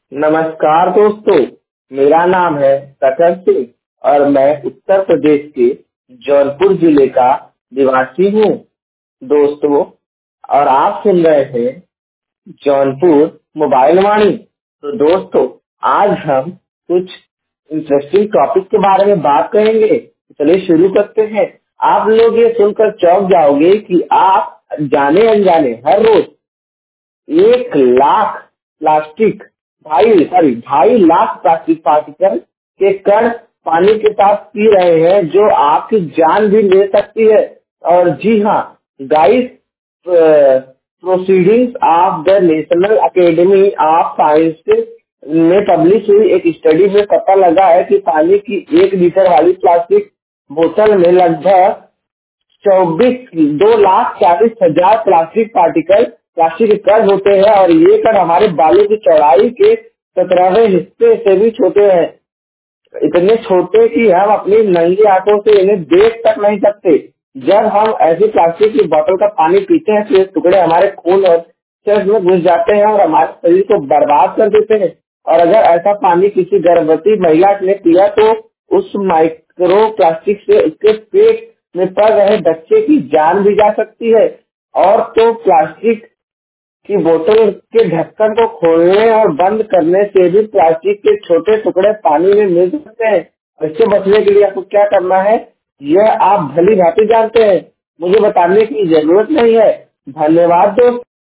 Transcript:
नमस्कार दोस्तों, मेरा नाम है सकल सिंह और मैं उत्तर प्रदेश के जौनपुर जिले का निवासी हूँ। दोस्तों, और आप सुन रहे हैं जौनपुर मोबाइल वाणी। तो दोस्तों, आज हम कुछ इंटरेस्टिंग टॉपिक के बारे में बात करेंगे। चलिए शुरू करते हैं। आप लोग ये सुनकर चौंक जाओगे कि आप जाने अनजाने हर रोज 1 lakh plastic 2.5 lakh plastic particle के कण पानी के साथ पी रहे हैं, जो आपकी जान भी ले सकती है। और जी हाँ guys, proceedings of the national academy of sciences में पब्लिश हुई एक स्टडी में पता लगा है कि पानी की 1 लीटर वाली प्लास्टिक बोतल में लगभग 2,40,000 प्लास्टिक के कण होते हैं, और ये कण हमारे बालों की चौड़ाई के 17वें हिस्से से भी छोटे हैं। इतने छोटे कि हम अपनी नंगी आंखों से इन्हें देख तक नहीं सकते। जब हम ऐसी प्लास्टिक की बोतल का पानी पीते हैं तो ये टुकड़े हमारे खून और सेल्स में घुस जाते हैं और हमारे शरीर को बर्बाद कर देते हैं। और अगर ऐसा पानी किसी गर्भवती महिला ने पिया तो उस माइक्रो प्लास्टिक से उसके पेट में पल रहे बच्चे की जान भी जा सकती है। और तो प्लास्टिक की बोतल के ढक्कन को खोलने और बंद करने से भी प्लास्टिक के छोटे टुकड़े पानी में मिल सकते हैं। इससे बचने के लिए आपको क्या करना है, यह आप भली भांति जानते हैं, मुझे बताने की जरूरत नहीं है। धन्यवाद दोस्त।